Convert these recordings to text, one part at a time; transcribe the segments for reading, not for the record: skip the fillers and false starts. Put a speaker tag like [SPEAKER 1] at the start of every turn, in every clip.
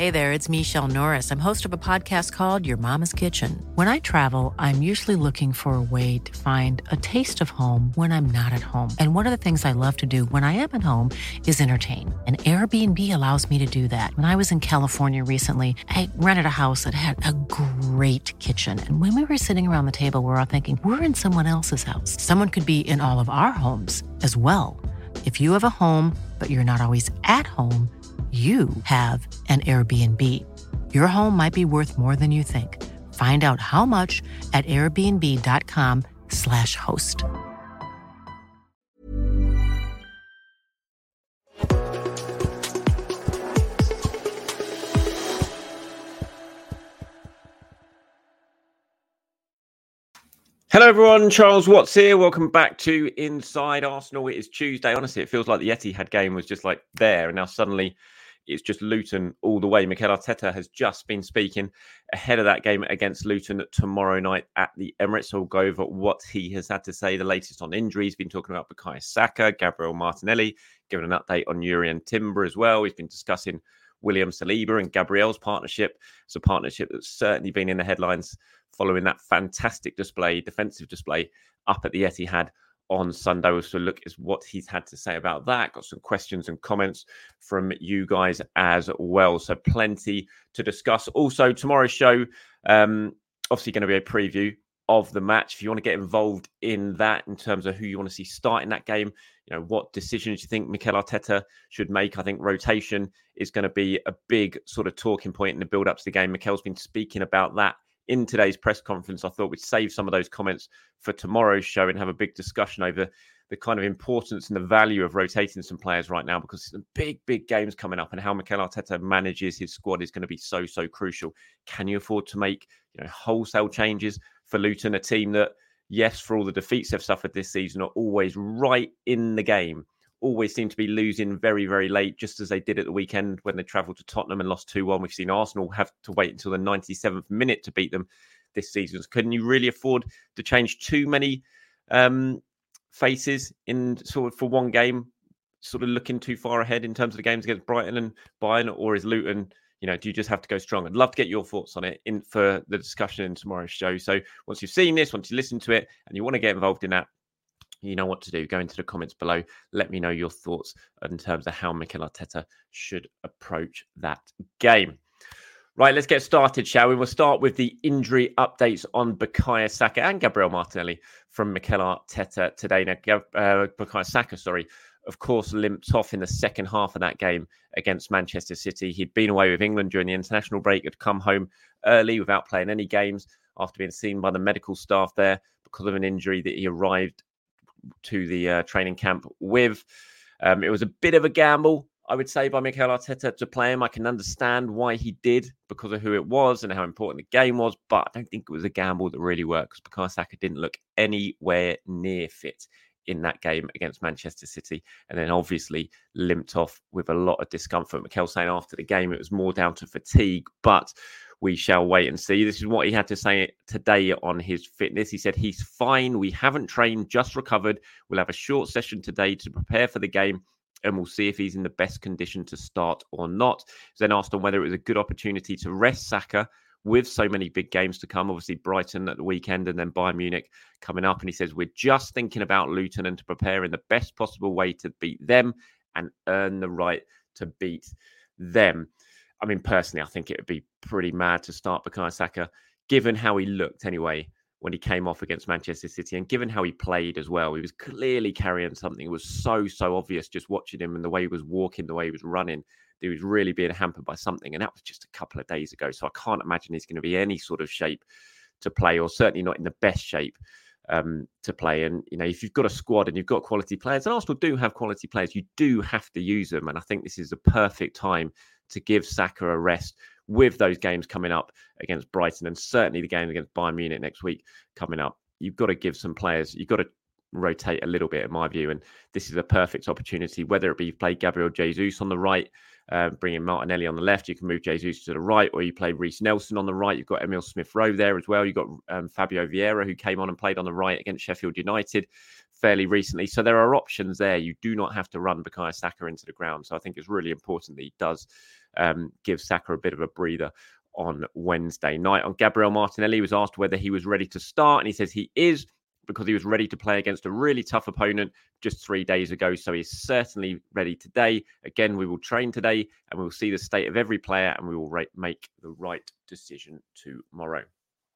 [SPEAKER 1] Hey there, it's Michelle Norris. I'm host of a podcast called Your Mama's Kitchen. When I travel, I'm usually looking for a way to find a taste of home when I'm not at home. And one of the things I love to do when I am at home is entertain. And Airbnb allows me to do that. When I was in California recently, I rented a house that had a great kitchen. And when we were sitting around the table, we were all thinking, we're in someone else's house. Someone could be in all of our homes as well. If you have a home, but you're not always at home, you have an Airbnb. Your home might be worth more than you think. Find out how much at airbnb.com/host.
[SPEAKER 2] Hello everyone, Charles Watts here. Welcome back to Inside Arsenal. It is Tuesday. Honestly, it feels like the Etihad game was just like there, and now suddenly it's just Luton all the way. Mikel Arteta has just been speaking ahead of that game against Luton tomorrow night at the Emirates. So we'll go over what he has had to say, the latest on injuries. He's been talking about Bukayo Saka, Gabriel Martinelli, giving an update on Jurrien Timber as well. He's been discussing William Saliba and Gabriel's partnership. It's a partnership that's certainly been in the headlines following that fantastic defensive display up at the Etihad on Sunday. We'll also look at what he's had to say about that. Got some questions and comments from you guys as well. So plenty to discuss. Also, tomorrow's show, obviously going to be a preview of the match. If you want to get involved in that in terms of who you want to see starting that game, you know, what decisions you think Mikel Arteta should make. I think rotation is going to be a big sort of talking point in the build up to the game. Mikel's been speaking about that in today's press conference. I thought we'd save some of those comments for tomorrow's show and have a big discussion over the kind of importance and the value of rotating some players right now, because some big games coming up, and how Mikel Arteta manages his squad is going to be so crucial. Can you afford to make, you know, wholesale changes for Luton, a team that, yes, for all the defeats they've suffered this season, are always right in the game, always seem to be losing very late, just as they did at the weekend when they travelled to Tottenham and lost 2-1. We've seen Arsenal have to wait until the 97th minute to beat them this season. So couldn't you really afford to change too many faces in sort of for one game, sort of looking too far ahead in terms of the games against Brighton and Bayern? Or is Luton, you know, do you just have to go strong? I'd love to get your thoughts on it for the discussion in tomorrow's show. So once you've seen this, once you listen to it and you want to get involved in that, you know what to do. Go into the comments below. Let me know your thoughts in terms of how Mikel Arteta should approach that game. Right, let's get started, shall we? We'll start with the injury updates on Bukayo Saka and Gabriel Martinelli from Mikel Arteta today. Now, Bukayo Saka, of course, limped off in the second half of that game against Manchester City. He'd been away with England during the international break, had come home early without playing any games after being seen by the medical staff there because of an injury that he arrived to the training camp with. It was a bit of a gamble, I would say, by Mikel Arteta to play him. I can understand why he did, because of who it was and how important the game was, but I don't think it was a gamble that really worked, because Bukayo Saka didn't look anywhere near fit in that game against Manchester City, and then obviously limped off with a lot of discomfort. Mikel saying after the game it was more down to fatigue, but we shall wait and see. This is what he had to say today on his fitness. He said, he's fine. We haven't trained, just recovered. We'll have a short session today to prepare for the game, and we'll see if he's in the best condition to start or not. He was then asked on whether it was a good opportunity to rest Saka with so many big games to come. Obviously, Brighton at the weekend and then Bayern Munich coming up. And he says, we're just thinking about Luton and to prepare in the best possible way to beat them and earn the right to beat them. I mean, personally, I think it would be pretty mad to start Bukayo Saka, given how he looked anyway when he came off against Manchester City, and given how he played as well. He was clearly carrying something. It was so obvious just watching him, and the way he was walking, the way he was running. He was really being hampered by something, and that was just a couple of days ago. So I can't imagine he's going to be any sort of shape to play, or certainly not in the best shape to play. And, you know, if you've got a squad and you've got quality players, and Arsenal do have quality players, you do have to use them. And I think this is the perfect time to give Saka a rest with those games coming up against Brighton, and certainly the game against Bayern Munich next week coming up. You've got to give some players, you've got to rotate a little bit, in my view. And this is a perfect opportunity, whether it be you play Gabriel Jesus on the right, bringing Martinelli on the left, you can move Jesus to the right, or you play Reece Nelson on the right. You've got Emil Smith-Rowe there as well. You've got Fabio Vieira, who came on and played on the right against Sheffield United fairly recently. So there are options there. You do not have to run Bukayo Saka into the ground. So I think it's really important that he does give Saka a bit of a breather on Wednesday night. On Gabriel Martinelli, he was asked whether he was ready to start, and he says he is, because he was ready to play against a really tough opponent just 3 days ago. So he's certainly ready today. Again, we will train today and we will see the state of every player and we will make the right decision tomorrow.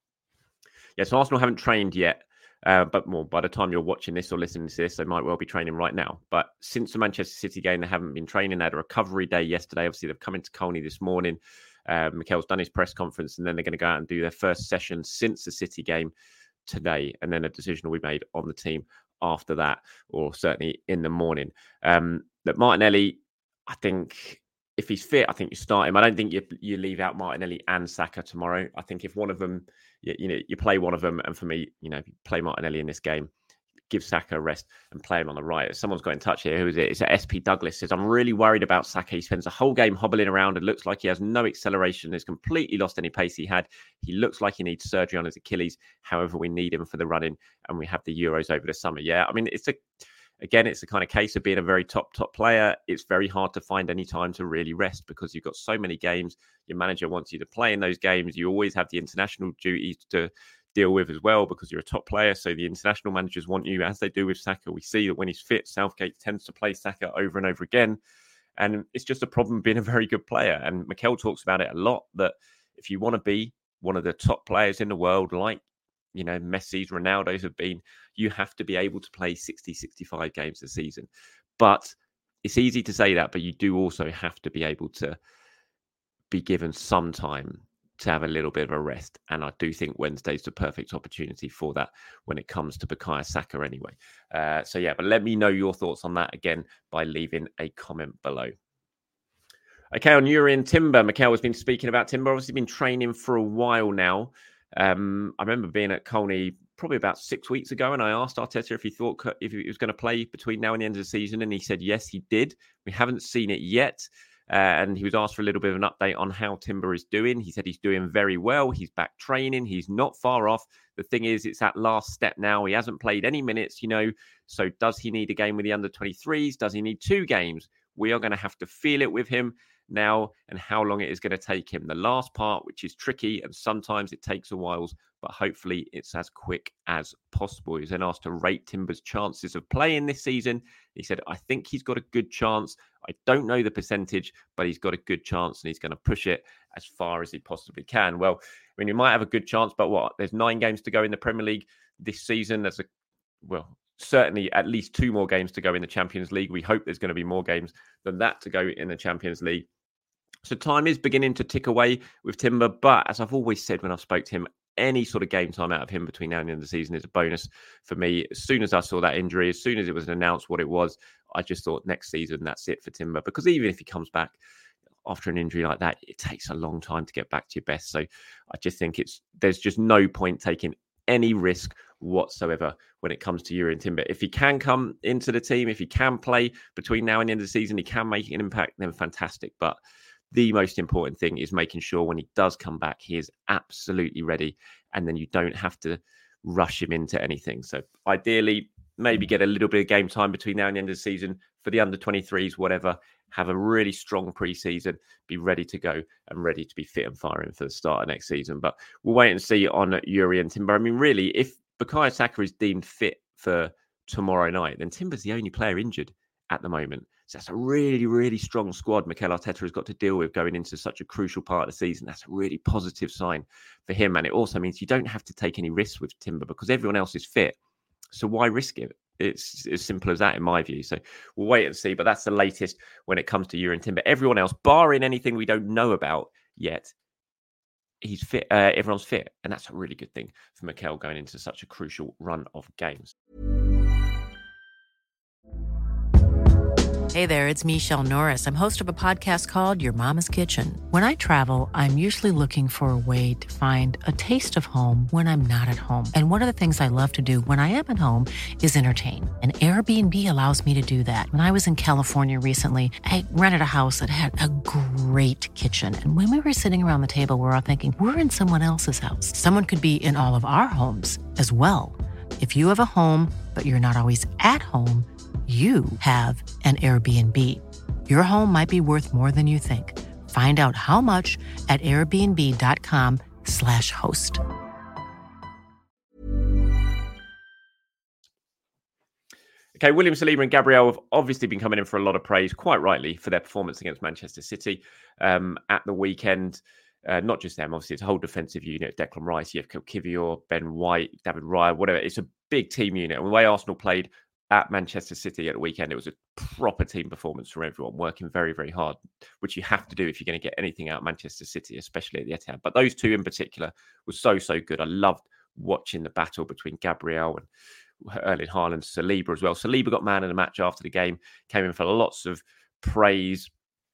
[SPEAKER 2] Yes, Arsenal haven't trained yet, but more by the time you're watching this or listening to this, they might well be training right now. But since the Manchester City game, they haven't been training. They had a recovery day yesterday. Obviously, they've come into Colney this morning. Mikel's done his press conference and then they're going to go out and do their first session since the City game today, and then a decision will be made on the team after that, or certainly in the morning. That Martinelli, I think if he's fit, I think you start him. I don't think you leave out Martinelli and Saka tomorrow. I think if one of them, you play one of them, and for me, play Martinelli in this game, give Saka a rest and play him on the right. Someone's got in touch here. Who is it? It's SP Douglas. Says, I'm really worried about Saka. He spends the whole game hobbling around and looks like he has no acceleration. Has completely lost any pace he had. He looks like he needs surgery on his Achilles. However, we need him for the running, and we have the Euros over the summer. Yeah, I mean, it's the kind of case of being a very top player. It's very hard to find any time to really rest because you've got so many games. Your manager wants you to play in those games. You always have the international duties to deal with as well because you're a top player. So the international managers want you, as they do with Saka. We see that when he's fit, Southgate tends to play Saka over and over again. And it's just a problem being a very good player. And Mikel talks about it a lot, that if you want to be one of the top players in the world, like, Messi's, Ronaldo's have been, you have to be able to play 60, 65 games a season. But it's easy to say that, but you do also have to be able to be given some time to have a little bit of a rest. And I do think Wednesday's the perfect opportunity for that when it comes to Bukayo Saka anyway. But let me know your thoughts on that again by leaving a comment below. Okay, on Jurrien Timber, Mikel has been speaking about Timber, obviously been training for a while now. I remember being at Colney probably about 6 weeks ago, and I asked Arteta if he thought if he was going to play between now and the end of the season, and he said yes, he did. We haven't seen it yet. And he was asked for a little bit of an update on how Timber is doing. He said he's doing very well. He's back training. He's not far off. The thing is, it's that last step now. He hasn't played any minutes, So does he need a game with the under-23s? Does he need 2 games? We are going to have to feel it with him now and how long it is going to take him. The last part, which is tricky, and sometimes it takes a while, but hopefully it's as quick as possible. He was then asked to rate Timber's chances of playing this season. He said, I think he's got a good chance. I don't know the percentage, but he's got a good chance and he's going to push it as far as he possibly can. Well, I mean, he might have a good chance, but there's 9 games to go in the Premier League this season. Certainly at least 2 more games to go in the Champions League. We hope there's going to be more games than that to go in the Champions League. So time is beginning to tick away with Timber. But as I've always said when I've spoke to him, any sort of game time out of him between now and the end of the season is a bonus for me. As soon as I saw that injury, as soon as it was announced what it was, I just thought next season, that's it for Timber. Because even if he comes back after an injury like that, it takes a long time to get back to your best. So I just think there's just no point taking any risk whatsoever when it comes to Jurrien Timber. If he can come into the team, if he can play between now and the end of the season, he can make an impact, then fantastic. But the most important thing is making sure when he does come back, he is absolutely ready, and then you don't have to rush him into anything. So ideally, maybe get a little bit of game time between now and the end of the season for the under-23s, whatever. Have a really strong pre-season, be ready to go and ready to be fit and firing for the start of next season. But we'll wait and see on Jurrien Timber. I mean, really, if Bukayo Saka is deemed fit for tomorrow night, then Timber's the only player injured at the moment. So that's a really, really strong squad Mikel Arteta has got to deal with going into such a crucial part of the season. That's a really positive sign for him. And it also means you don't have to take any risks with Timber because everyone else is fit. So why risk it? It's as simple as that in my view. So we'll wait and see. But that's the latest when it comes to Jurrien Timber. Everyone else, barring anything we don't know about yet, he's fit. Everyone's fit. And that's a really good thing for Mikel going into such a crucial run of games.
[SPEAKER 1] Hey there, it's Michelle Norris. I'm host of a podcast called Your Mama's Kitchen. When I travel, I'm usually looking for a way to find a taste of home when I'm not at home. And one of the things I love to do when I am at home is entertain. And Airbnb allows me to do that. When I was in California recently, I rented a house that had a great kitchen. And when we were sitting around the table, we were all thinking, we're in someone else's house. Someone could be in all of our homes as well. If you have a home, but you're not always at home, you have an Airbnb. Your home might be worth more than you think. Find out how much at airbnb.com/host.
[SPEAKER 2] Okay, William Saliba and Gabriel have obviously been coming in for a lot of praise, quite rightly, for their performance against Manchester City at the weekend. Not just them, obviously, it's a whole defensive unit. Declan Rice, you have Kivior, Ben White, David Raya, whatever. It's a big team unit. And the way Arsenal played at Manchester City at the weekend, it was a proper team performance from everyone, working very, very hard, which you have to do if you're going to get anything out of Manchester City, especially at the Etihad. But those two in particular were so, so good. I loved watching the battle between Gabriel and Erling Haaland, Saliba as well. Saliba got man of the match after the game, came in for lots of praise,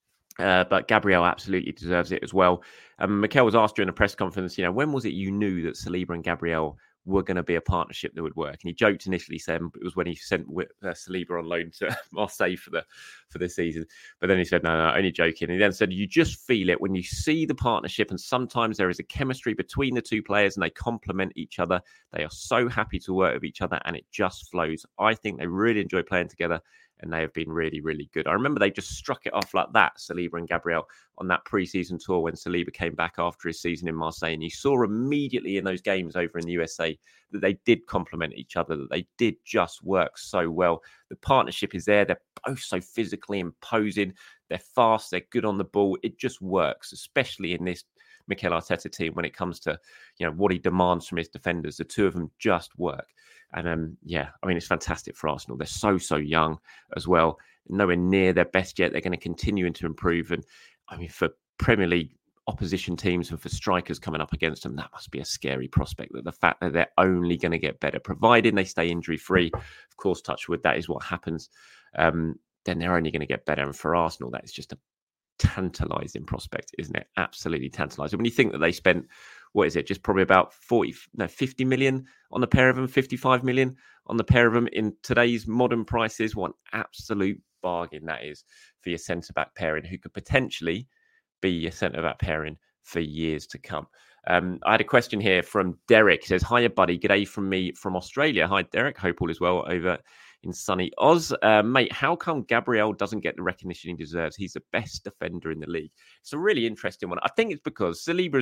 [SPEAKER 2] but Gabriel absolutely deserves it as well. Mikel was asked during the press conference, when was it you knew that Saliba and Gabriel were going to be a partnership that would work? And he joked initially, saying it was when he sent Saliba on loan to Marseille for the season. But then he said, no, only joking. And he then said, you just feel it when you see the partnership, and sometimes there is a chemistry between the two players and they complement each other. They are so happy to work with each other and it just flows. I think they really enjoy playing together and they have been really, really good. I remember they just struck it off like that, Saliba and Gabriel, on that pre-season tour when Saliba came back after his season in Marseille. And you saw immediately in those games over in the USA that they did complement each other, that they did just work so well. The partnership is there. They're both so physically imposing. They're fast. They're good on the ball. It just works, especially in this Mikel Arteta team when it comes to what he demands from his defenders. The two of them just work. And it's fantastic for Arsenal. They're so, so young as well. Nowhere near their best yet. They're going to continue to improve. And for Premier League opposition teams and for strikers coming up against them, that must be a scary prospect. That the fact that they're only going to get better, provided they stay injury free. Of course, touch wood, that is what happens. Then they're only going to get better. And for Arsenal, that is just a tantalising prospect, isn't it? Absolutely tantalising. When you think that they spent, just probably about 50 million on the pair of them, 55 million on the pair of them in today's modern prices. What an absolute bargain that is for your centre-back pairing, who could potentially be your centre-back pairing for years to come. I had a question here from Derek. He says, hiya, buddy. G'day from me from Australia. Hi, Derek. Hope all is well over in sunny Oz. Mate, how come Gabriel doesn't get the recognition he deserves? He's the best defender in the league. It's a really interesting one. I think it's because Saliba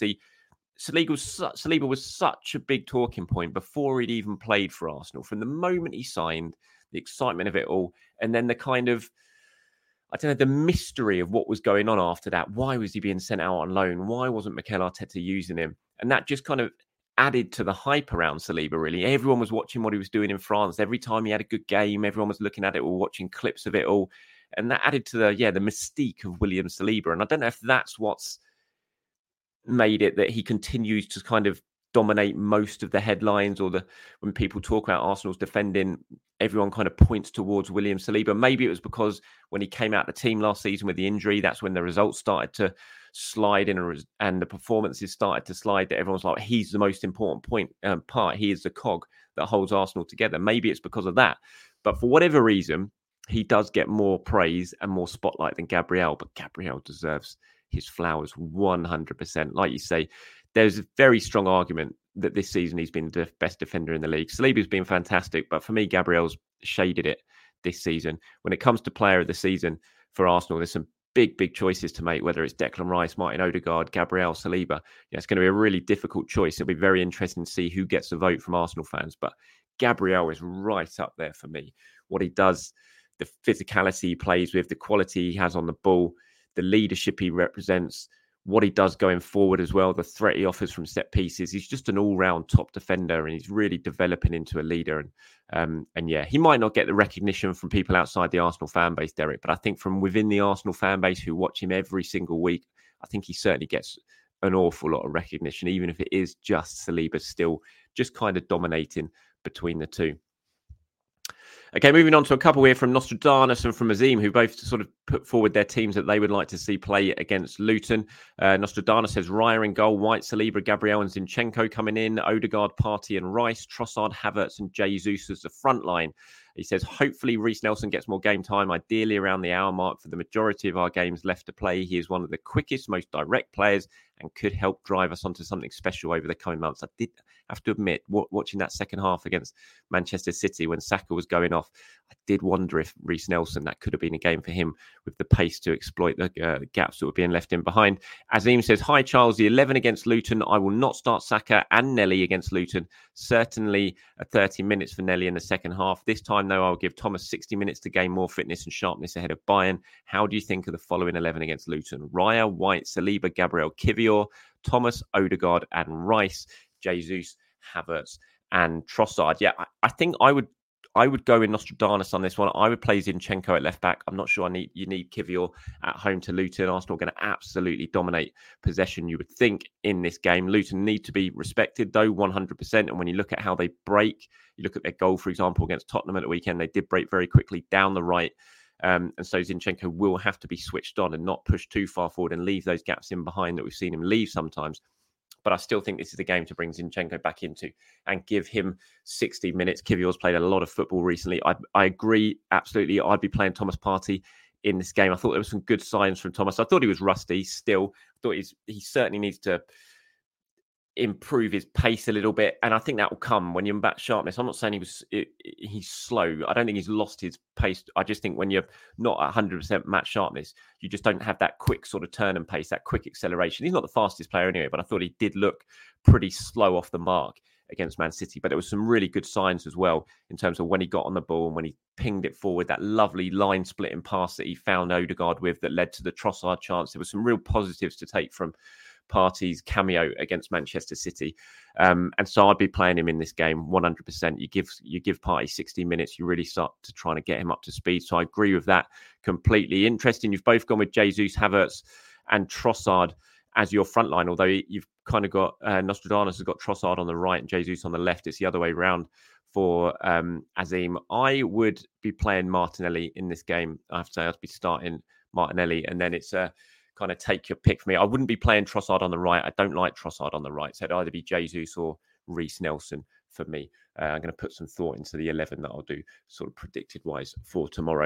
[SPEAKER 2] was such a big talking point before he'd even played for Arsenal. From the moment he signed, the excitement of it all, and then the kind of, the mystery of what was going on after that. Why was he being sent out on loan? Why wasn't Mikel Arteta using him? And that just kind of added to the hype around Saliba, really. Everyone was watching what he was doing in France. Every time he had a good game, everyone was looking at it or watching clips of it all. And that added to the mystique of William Saliba. And I don't know if that's what's made it that he continues to kind of dominate most of the headlines, or when people talk about Arsenal's defending, everyone kind of points towards William Saliba. Maybe it was because when he came out of the team last season with the injury, that's when the results started to slide in and the performances started to slide, that everyone's like, he's the most important part. He is the cog that holds Arsenal together. Maybe it's because of that. But for whatever reason, he does get more praise and more spotlight than Gabriel. But Gabriel deserves his flowers 100%. Like you say, there's a very strong argument that this season he's been the best defender in the league. Saliba's been fantastic, but for me, Gabriel's shaded it this season. When it comes to player of the season for Arsenal, there's some big choices to make, whether it's Declan Rice, Martin Odegaard, Gabriel, Saliba. It's going to be a really difficult choice. It'll be very interesting to see who gets a vote from Arsenal fans, but Gabriel is right up there for me. What he does, the physicality he plays with, the quality he has on the ball, the leadership he represents, what he does going forward as well, the threat he offers from set pieces. He's just an all-round top defender, and he's really developing into a leader. And he might not get the recognition from people outside the Arsenal fan base, Derek, but I think from within the Arsenal fan base who watch him every single week, I think he certainly gets an awful lot of recognition, even if it is just Saliba still just kind of dominating between the two. Okay, moving on to a couple here from Nostradamus and from Azim, who both sort of put forward their teams that they would like to see play against Luton. Nostradamus says Raya in goal, White, Saliba, Gabriel and Zinchenko coming in, Odegaard, Partey and Rice, Trossard, Havertz and Jesus as the front line. He says, hopefully Reece Nelson gets more game time, ideally around the hour mark for the majority of our games left to play. He is one of the quickest, most direct players and could help drive us onto something special over the coming months. I did have to admit, watching that second half against Manchester City when Saka was going off, I did wonder if Reiss Nelson, that could have been a game for him with the pace to exploit the gaps that were being left in behind. Azim says, hi, Charles, the 11 against Luton. I will not start Saka and Nelly against Luton. Certainly 30 minutes for Nelly in the second half. This time, though, I'll give Thomas 60 minutes to gain more fitness and sharpness ahead of Bayern. How do you think of the following 11 against Luton? Raya, White, Saliba, Gabriel, Kivior, Thomas, Odegaard and Rice, Jesus, Havertz and Trossard. Yeah, I think I would go in Nostradamus on this one. I would play Zinchenko at left back. I'm not sure you need Kivior at home to Luton. Arsenal are going to absolutely dominate possession, you would think, in this game. Luton need to be respected, though, 100%. And when you look at how they break, you look at their goal, for example, against Tottenham at the weekend, they did break very quickly down the right. And so Zinchenko will have to be switched on and not push too far forward and leave those gaps in behind that we've seen him leave sometimes. But I still think this is a game to bring Zinchenko back into and give him 60 minutes. Kivior's played a lot of football recently. I agree, absolutely. I'd be playing Thomas Partey in this game. I thought there were some good signs from Thomas. I thought he was rusty still. I thought he certainly needs to improve his pace a little bit, and I think that will come when you're back sharpness. I'm not saying he's slow. I don't think he's lost his pace. I just think when you're not at 100% match sharpness, you just don't have that quick sort of turn and pace, that quick acceleration. He's not the fastest player anyway, but I thought he did look pretty slow off the mark against Man City. But there was some really good signs as well in terms of when he got on the ball and when he pinged it forward, that lovely line splitting pass that he found Odegaard with that led to the Trossard chance. There were some real positives to take from Partey's cameo against Manchester City, and so I'd be playing him in this game 100%. You give Partey 60 minutes, you really start to try to get him up to speed. So I agree with that completely. Interesting, you've both gone with Jesus, Havertz, and Trossard as your front line. Although you've kind of got Nostradamus has got Trossard on the right and Jesus on the left. It's the other way around for Azim. I would be playing Martinelli in this game. I have to say I'd be starting Martinelli, and then it's a kind of take your pick for me. I wouldn't be playing Trossard on the right. I don't like Trossard on the right. So it'd either be Jesus or Reiss Nelson for me. I'm going to put some thought into the 11 that I'll do sort of predicted wise for tomorrow.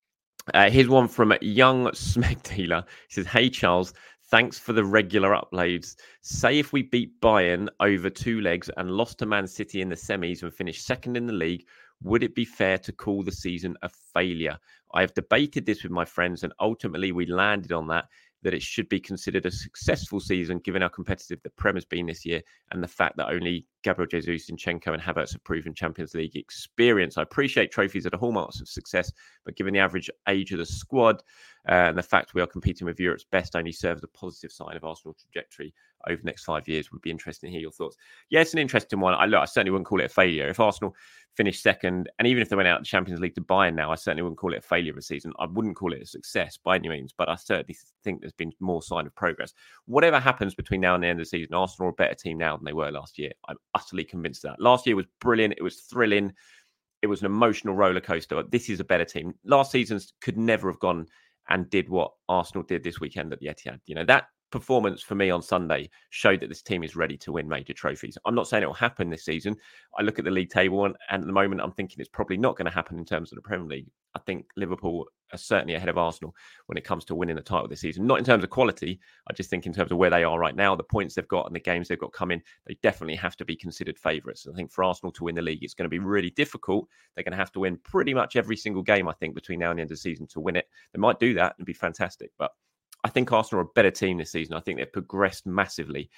[SPEAKER 2] Here's one from Young Smeg Dealer. He says, hey, Charles, thanks for the regular uploads. Say if we beat Bayern over 2 legs and lost to Man City in the semis and finished second in the league, would it be fair to call the season a failure? I have debated this with my friends and ultimately we landed on that it should be considered a successful season given how competitive the Prem has been this year and the fact that only Gabriel Jesus, Zinchenko and Havertz have proven Champions League experience. I appreciate trophies are the hallmarks of success, but given the average age of the squad and the fact we are competing with Europe's best only serves a positive sign of Arsenal's trajectory over the next 5 years. Would be interesting to hear your thoughts. Yeah, it's an interesting one. I certainly wouldn't call it a failure. If Arsenal finished second, and even if they went out of the Champions League to Bayern now, I certainly wouldn't call it a failure of a season. I wouldn't call it a success by any means, but I certainly think there's been more sign of progress. Whatever happens between now and the end of the season, Arsenal are a better team now than they were last year. I'm utterly convinced of that. Last year was brilliant. It was thrilling. It was an emotional roller coaster. This is a better team. Last season could never have gone and did what Arsenal did this weekend at the Etihad. You know, that performance for me on Sunday showed that this team is ready to win major trophies. I'm not saying it will happen this season. I look at the league table and at the moment I'm thinking it's probably not going to happen in terms of the Premier League. I think Liverpool are certainly ahead of Arsenal when it comes to winning the title this season. Not in terms of quality. I just think in terms of where they are right now, the points they've got and the games they've got coming, they definitely have to be considered favourites. I think for Arsenal to win the league, it's going to be really difficult. They're going to have to win pretty much every single game, I think, between now and the end of the season to win it. They might do that and be fantastic, but I think Arsenal are a better team this season. I think they've progressed massively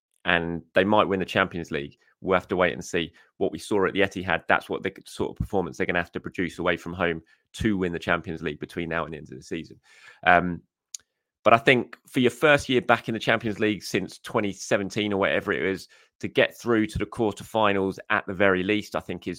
[SPEAKER 2] and they might win the Champions League. We'll have to wait and see. What we saw at the Etihad, that's what the sort of performance they're going to have to produce away from home to win the Champions League between now and the end of the season. But I think for your first year back in the Champions League since 2017 or whatever it is, to get through to the quarterfinals at the very least, I think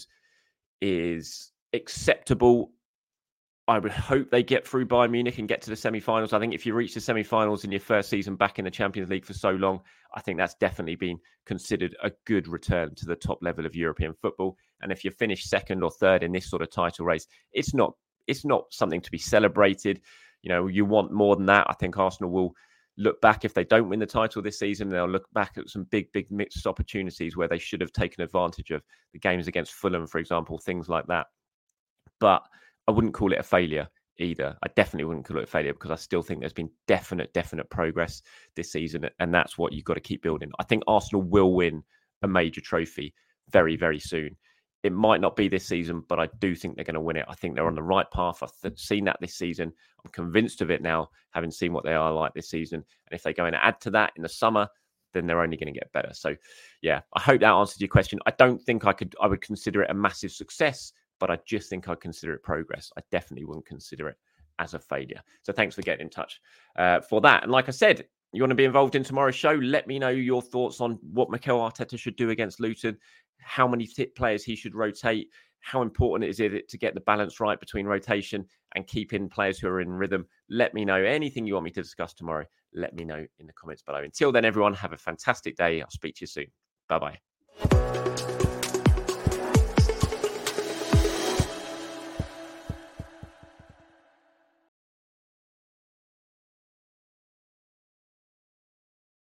[SPEAKER 2] is acceptable. I would hope they get through Bayern Munich and get to the semi-finals. I think if you reach the semi-finals in your first season back in the Champions League for so long, I think that's definitely been considered a good return to the top level of European football. And if you finish second or third in this sort of title race, it's not something to be celebrated. You know, you want more than that. I think Arsenal will look back if they don't win the title this season. They'll look back at some big mixed opportunities where they should have taken advantage of the games against Fulham, for example, things like that. But I wouldn't call it a failure either. I definitely wouldn't call it a failure because I still think there's been definite progress this season. And that's what you've got to keep building. I think Arsenal will win a major trophy very, very soon. It might not be this season, but I do think they're going to win it. I think they're on the right path. I've seen that this season. I'm convinced of it now, having seen what they are like this season. And if they go and add to that in the summer, then they're only going to get better. So, yeah, I hope that answers your question. I don't think I would consider it a massive success, but I just think I'd consider it progress. I definitely wouldn't consider it as a failure. So thanks for getting in touch for that. And like I said, you want to be involved in tomorrow's show? Let me know your thoughts on what Mikel Arteta should do against Luton, how many players he should rotate, how important is it to get the balance right between rotation and keeping players who are in rhythm. Let me know anything you want me to discuss tomorrow. Let me know in the comments below. Until then, everyone, have a fantastic day. I'll speak to you soon. Bye-bye.